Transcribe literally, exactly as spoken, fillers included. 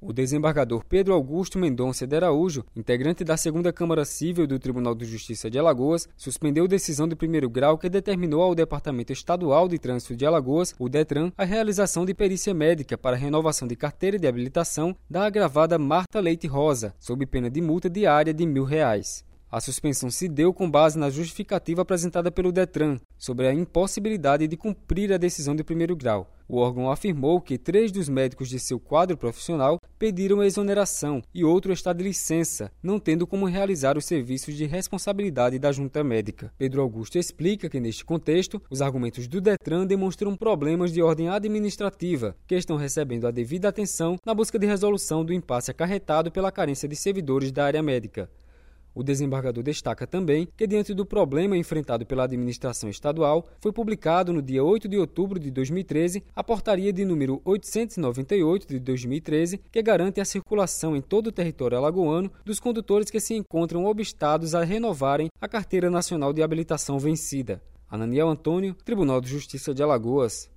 O desembargador Pedro Augusto Mendonça de Araújo, integrante da segunda Câmara Civil do Tribunal de Justiça de Alagoas, suspendeu decisão de primeiro grau que determinou ao Departamento Estadual de Trânsito de Alagoas, o DETRAN, a realização de perícia médica para renovação de carteira de habilitação da agravada Marta Leite Rosa, sob pena de multa diária de mil reais. A suspensão se deu com base na justificativa apresentada pelo DETRAN sobre a impossibilidade de cumprir a decisão de primeiro grau. O órgão afirmou que três dos médicos de seu quadro profissional pediram exoneração e outro está de licença, não tendo como realizar os serviços de responsabilidade da junta médica. Pedro Augusto explica que, neste contexto, os argumentos do DETRAN demonstram problemas de ordem administrativa, que estão recebendo a devida atenção na busca de resolução do impasse acarretado pela carência de servidores da área médica. O desembargador destaca também que, diante do problema enfrentado pela administração estadual, foi publicado no dia oito de outubro de dois mil e treze a portaria de número oitocentos e noventa e oito de dois mil e treze, que garante a circulação em todo o território alagoano dos condutores que se encontram obstados a renovarem a Carteira Nacional de Habilitação vencida. Ananiel Antônio, Tribunal de Justiça de Alagoas.